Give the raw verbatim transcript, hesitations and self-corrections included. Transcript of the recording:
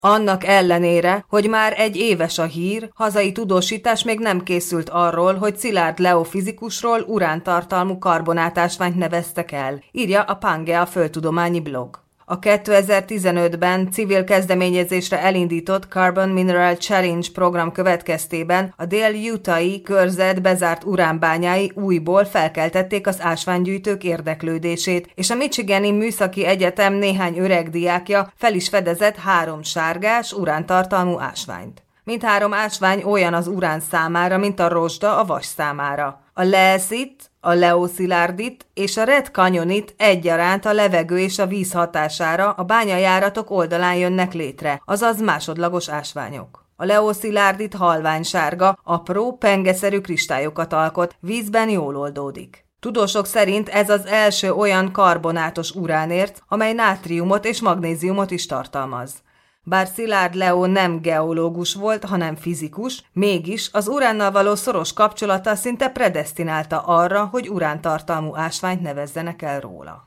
Annak ellenére, hogy már egy éves a hír, hazai tudósítás még nem készült arról, hogy Szilárd Leó fizikusról urántartalmú karbonátásványt neveztek el, írja a Pangea földtudományi blog. A kétezer-tizenötben civil kezdeményezésre elindított Carbon Mineral Challenge program következtében a dél-utah-i körzet bezárt uránbányái újból felkeltették az ásványgyűjtők érdeklődését, és a Michigani Műszaki Egyetem néhány öreg diákja fel is fedezett három sárgás, urántartalmú ásványt. Mindhárom ásvány olyan az urán számára, mint a rozsda a vas számára. A leeszit, a leoszilárdit és a red canyonit egyaránt a levegő és a víz hatására a bányajáratok oldalán jönnek létre, azaz másodlagos ásványok. A leoszilárdit halványsárga, apró, pengeszerű kristályokat alkot, vízben jól oldódik. Tudósok szerint ez az első olyan karbonátos uránért, amely nátriumot és magnéziumot is tartalmaz. Bár Szilárd Leó nem geológus volt, hanem fizikus, mégis az uránnal való szoros kapcsolata szinte predesztinálta arra, hogy urántartalmú ásványt nevezzenek el róla.